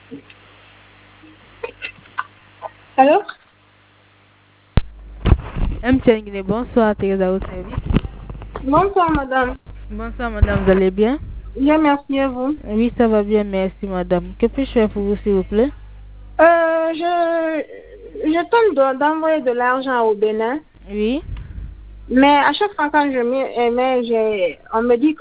Allô? MTN Guinée, bonsoir, Thérèse à votre service. Bonsoir, madame. Bonsoir, madame, vous allez bien? Bien, merci à vous. Oui, ça va bien, merci, madame. Que puis-je faire pour vous, s'il vous plaît? Je tente d'envoyer de l'argent au Bénin, Oui. mais à chaque fois quand je on me dit que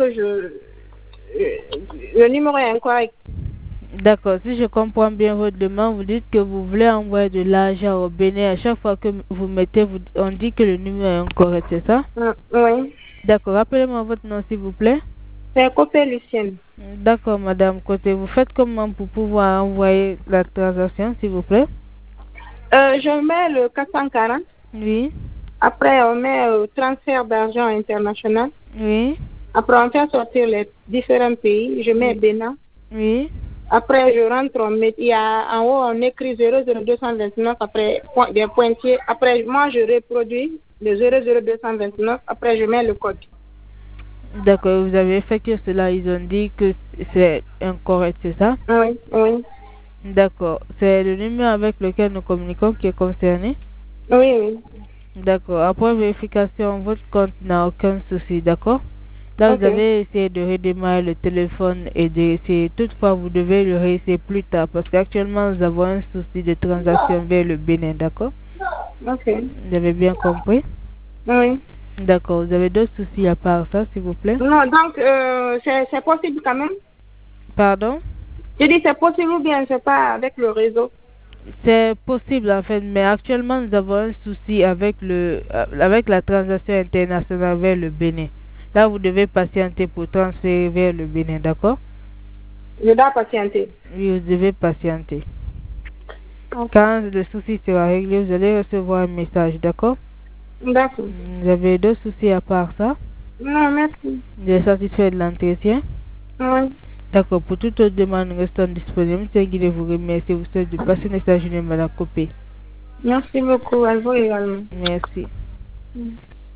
le numéro est incorrect. D'accord, si je comprends bien votre demande, vous dites que vous voulez envoyer de l'argent au Bénin. À chaque fois que vous mettez, on dit que le numéro est incorrect, c'est ça? Oui. D'accord, rappelez-moi votre nom, s'il vous plaît. C'est Copé Lucienne. D'accord, madame Côté. Vous faites comment pour pouvoir envoyer la transaction, s'il vous plaît? Je mets le 440. Oui. Après, on met transfert d'argent international. Oui. Après, on fait sortir les différents pays. Je mets Bénin. Oui. Après, je rentre, il y a en haut, on écrit 00229, après des pointiers. Après, moi, je reproduis le 00229. Après, je mets le code. D'accord, vous avez effectué cela. Ils ont dit que c'est incorrect, c'est ça? Oui, oui. D'accord. C'est le numéro avec lequel nous communiquons qui est concerné? Oui, oui. D'accord. Après vérification, votre compte n'a aucun souci, d'accord? Là, vous Ok. avez essayé de redémarrer le téléphone et d'essayer. Toutefois, vous devez le réessayer plus tard parce qu'actuellement, nous avons un souci de transaction vers le Bénin, d'accord? Ok. Vous avez bien compris? Oui. D'accord. Vous avez d'autres soucis à part ça, s'il vous plaît? Non, donc, c'est possible quand même. Pardon? Je dis c'est possible ou bien c'est pas avec le réseau. C'est possible en fait, mais actuellement nous avons un souci avec avec la transaction internationale vers le Bénin. Là, vous devez patienter pour transférer vers le Bénin, d'accord? Je dois patienter. Oui, vous devez patienter. Ok. Quand le souci sera réglé, vous allez recevoir un message, d'accord? D'accord. Vous avez d'autres soucis à part ça? Non, merci. Vous êtes satisfait de l'entretien? Oui. D'accord, pour toute autre demande, nous restons disponibles. C'est Guy vous remercie. Vous souhaite de passer une message à la copie. Merci beaucoup. À vous également. Merci. Mm.